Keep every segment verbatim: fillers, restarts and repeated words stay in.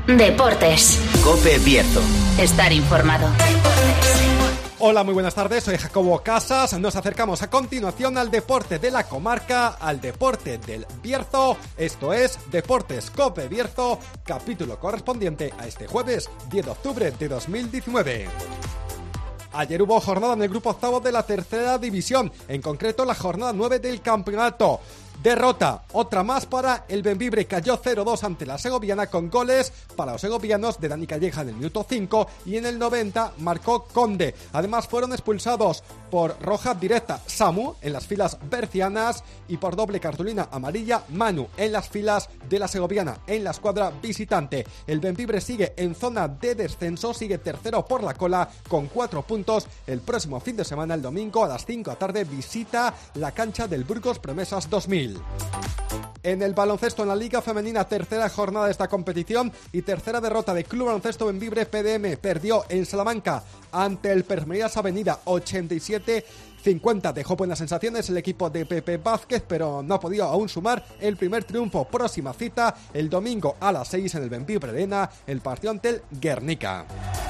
Deportes. COPE Bierzo. Estar informado. Hola, muy buenas tardes, soy Jacobo Casas. Nos acercamos a continuación al deporte de la comarca, al deporte del Bierzo. Esto es Deportes COPE Bierzo, capítulo correspondiente a este jueves diez de octubre de dos mil diecinueve. Ayer hubo jornada en el grupo octavo de la tercera división, en concreto la jornada nueve del campeonato. Derrota, otra más para el Bembibre, cayó cero dos ante la segoviana con goles para los segovianos de Dani Calleja en el minuto cinco y en el noventa marcó Conde. Además fueron expulsados por roja directa Samu en las filas bercianas y por doble cartulina amarilla Manu en las filas de la segoviana en la escuadra visitante. El Bembibre sigue en zona de descenso, sigue tercero por la cola con cuatro puntos. El próximo fin de semana, el domingo a las cinco de la tarde, visita la cancha del Burgos Promesas dos mil. En el baloncesto, en la Liga Femenina, tercera jornada de esta competición y tercera derrota de Club Baloncesto Bembibre. P D M perdió en Salamanca ante el Permerías Avenida ochenta y siete cincuenta. Dejó buenas sensaciones el equipo de Pepe Vázquez, pero no ha podido aún sumar el primer triunfo. Próxima cita el domingo a las seis en el Bembibre Arena, el partido ante el Guernica.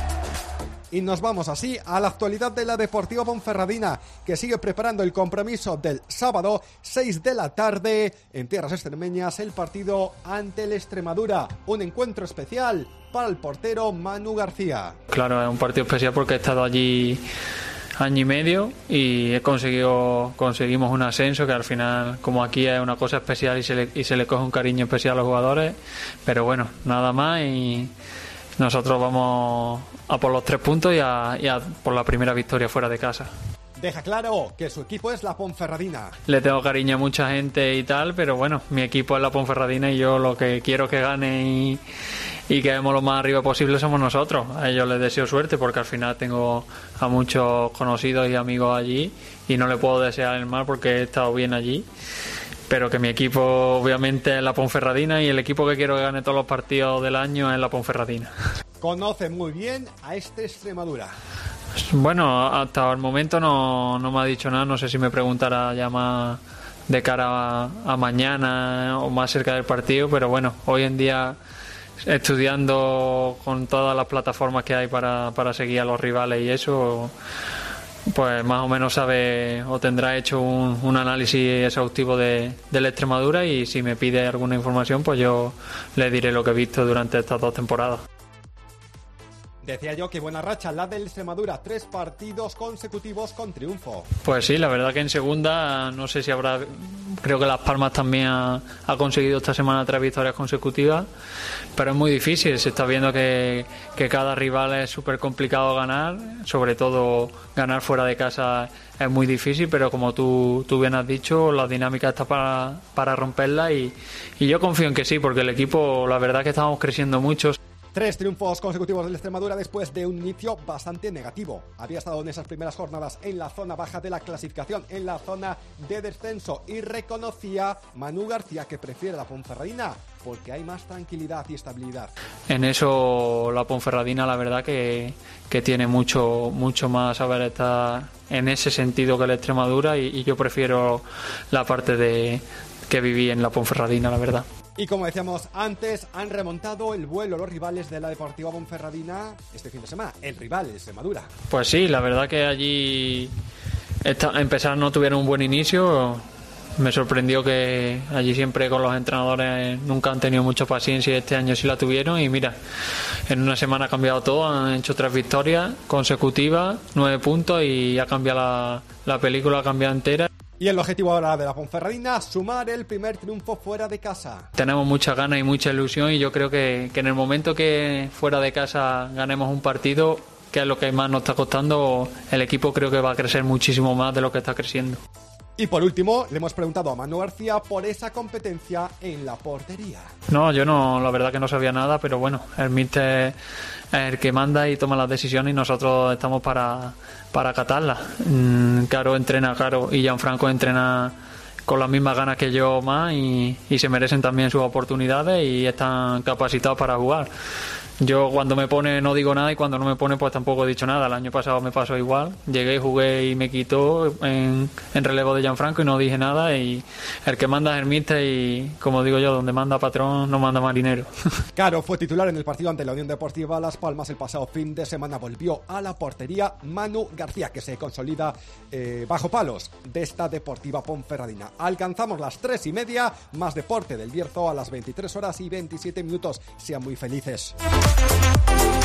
Y nos vamos así a la actualidad de la Deportiva Ponferradina, que sigue preparando el compromiso del sábado, seis de la tarde, en tierras extremeñas, el partido ante el Extremadura. Un encuentro especial para el portero Manu García. Claro, es un partido especial porque he estado allí año y medio y he conseguido conseguimos un ascenso que al final, como aquí, es una cosa especial y se le, y se le coge un cariño especial a los jugadores. Pero bueno, nada más, y nosotros vamos a por los tres puntos y a, y a por la primera victoria fuera de casa. Deja claro que su equipo es la Ponferradina. Le tengo cariño a mucha gente y tal, pero bueno, mi equipo es la Ponferradina y yo lo que quiero que gane y, y quedemos lo más arriba posible somos nosotros. A ellos les deseo suerte porque al final tengo a muchos conocidos y amigos allí y no le puedo desear el mal porque he estado bien allí. Pero que mi equipo obviamente es la Ponferradina y el equipo que quiero que gane todos los partidos del año es la Ponferradina. Conoce muy bien a este Extremadura. Bueno, hasta el momento no, no me ha dicho nada, no sé si me preguntará ya más de cara a, a mañana o más cerca del partido, pero bueno, hoy en día estudiando con todas las plataformas que hay para, para seguir a los rivales y eso, pues más o menos sabe o tendrá hecho un, un análisis exhaustivo de, de la Extremadura, y si me pide alguna información pues yo le diré lo que he visto durante estas dos temporadas. Decía yo que buena racha la del Extremadura, tres partidos consecutivos con triunfo. Pues sí, la verdad que en segunda no sé si habrá, creo que Las Palmas también ha, ha conseguido esta semana tres victorias consecutivas, pero es muy difícil, se está viendo que, que cada rival es súper complicado ganar, sobre todo ganar fuera de casa es muy difícil, pero como tú, tú bien has dicho, la dinámica está para, para romperla y, y yo confío en que sí, porque el equipo, la verdad que estamos creciendo mucho. Tres triunfos consecutivos del Extremadura después de un inicio bastante negativo. Había estado en esas primeras jornadas en la zona baja de la clasificación, en la zona de descenso, y reconocía Manu García que prefiere la Ponferradina porque hay más tranquilidad y estabilidad. En eso la Ponferradina la verdad que, que tiene mucho, mucho más saber estar en ese sentido que la Extremadura, y, y yo prefiero la parte de que viví en la Ponferradina, la verdad. Y como decíamos antes, han remontado el vuelo los rivales de la Deportiva Ponferradina este fin de semana, el rival, el Extremadura. Pues sí, la verdad que allí esta, empezar no tuvieron un buen inicio. Me sorprendió que allí siempre con los entrenadores nunca han tenido mucha paciencia y este año sí la tuvieron, y mira, en una semana ha cambiado todo, han hecho tres victorias consecutivas, nueve puntos, y ha cambiado la, la película, ha cambiado entera. Y el objetivo ahora de la Ponferradina, sumar el primer triunfo fuera de casa. Tenemos muchas ganas y mucha ilusión, y yo creo que, que en el momento que fuera de casa ganemos un partido, que es lo que más nos está costando, el equipo creo que va a crecer muchísimo más de lo que está creciendo. Y por último, le hemos preguntado a Manu García por esa competencia en la portería. No, yo no, la verdad que no sabía nada, pero bueno, el míster es el que manda y toma las decisiones y nosotros estamos para, para acatarlas. Caro entrena, Caro y Gianfranco entrena con las mismas ganas que yo más, y, y se merecen también sus oportunidades y están capacitados para jugar. yo cuando me pone no digo nada y cuando no me pone pues tampoco he dicho nada. El año pasado me pasó igual, llegué, jugué y me quitó en, en relevo de Gianfranco y no dije nada, y el que manda es el míster y, como digo yo, donde manda patrón no manda marinero. Caro fue titular en el partido ante la Unión Deportiva Las Palmas el pasado fin de semana. Volvió a la portería Manu García, que se consolida eh, bajo palos de esta Deportiva Ponferradina. Alcanzamos las tres y media, más deporte del Bierzo a las veintitrés horas y veintisiete minutos. Sean muy felices.